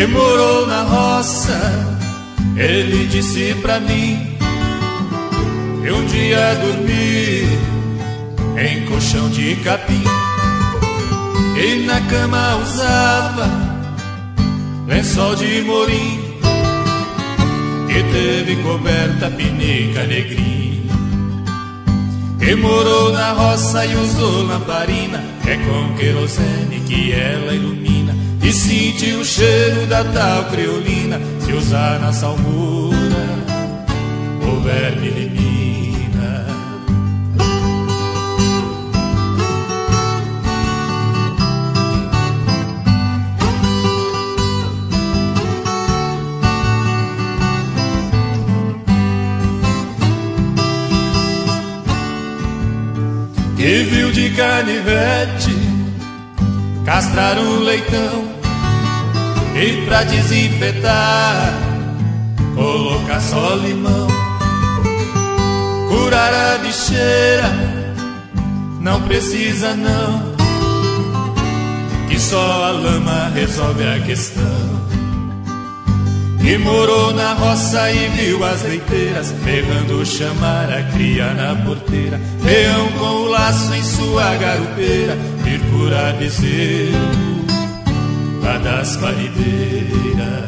que morou na roça, ele disse pra mim que um dia dormi em colchão de capim e na cama usava lençol de morim, que teve coberta pinica negrinha, que morou na roça e usou lamparina, é com querosene que ela ilumina, e sentiu o cheiro da tal creolina, se usar na salmoura o verme elimina. Que viu de canivete castrar um leitão e pra desinfetar colocar só limão, curar a bicheira não precisa não, que só a lama resolve a questão. Que morou na roça e viu as leiteiras berrando chamar a cria na porteira, peão com o laço em sua garupeira, vir curar bezerro lá das parideiras.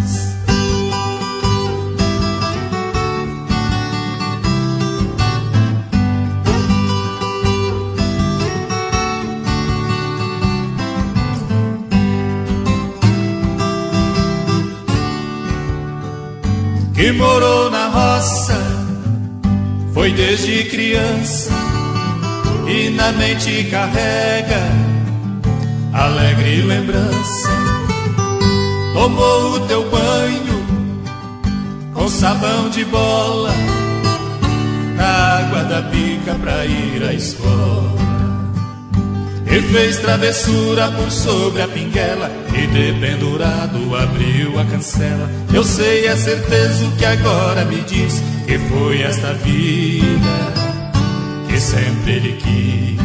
Que morou na roça, foi desde criança, e na mente carrega alegre lembrança. Tomou o teu banho com sabão de bola, na água da bica pra ir à escola, e fez travessura por sobre a pinguela, e dependurado abriu a cancela. Eu sei, é certeza o que agora me diz, que foi esta vida que sempre ele quis.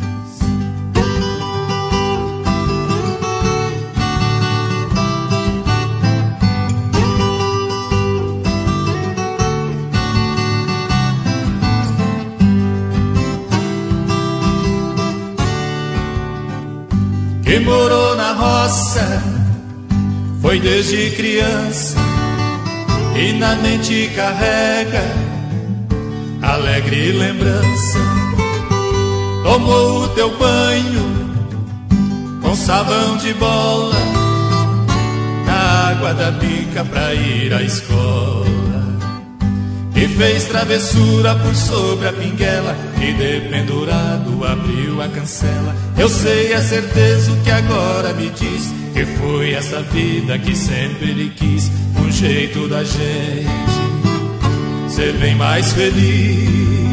Que morou na roça, foi desde criança, e na mente carrega alegre lembrança. Tomou o teu banho com sabão de bola, na água da bica pra ir à escola, e fez travessura por sobre a pinguela, e dependurado abriu a cancela. Eu sei, é certeza o que agora me diz, que foi essa vida que sempre ele quis, um jeito da gente ser bem mais feliz.